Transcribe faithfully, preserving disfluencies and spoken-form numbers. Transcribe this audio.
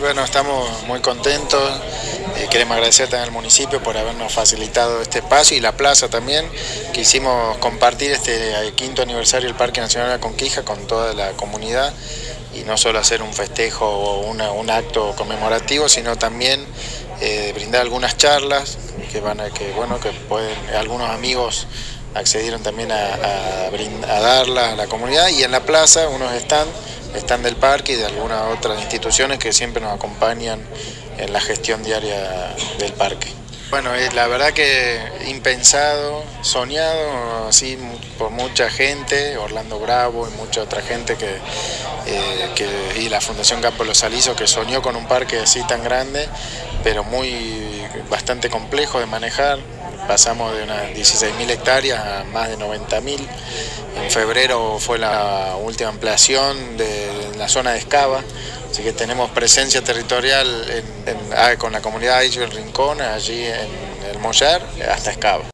bueno, estamos muy contentos. Eh, queremos agradecer también al municipio por habernos facilitado este espacio y la plaza también. Quisimos compartir este quinto aniversario del Parque Nacional de la Conquija con toda la comunidad y no solo hacer un festejo o una, un acto conmemorativo, sino también eh, brindar algunas charlas que van a, que bueno, que pueden, algunos amigos accedieron también a, a, brind, a darlas a la comunidad, y en la plaza unos están, están del parque y de algunas otras instituciones que siempre nos acompañan en la gestión diaria del parque. Bueno, la verdad que impensado, soñado así por mucha gente, Orlando Bravo y mucha otra gente que, eh, que y la Fundación Campo Los Alisos, que soñó con un parque así tan grande, pero muy bastante complejo de manejar. Pasamos de unas dieciséis mil hectáreas a más de noventa mil. En febrero fue la última ampliación de, de la zona de Escava. Así que tenemos presencia territorial en, en, con la comunidad de El Rincón, allí en el Mollar, hasta Escava.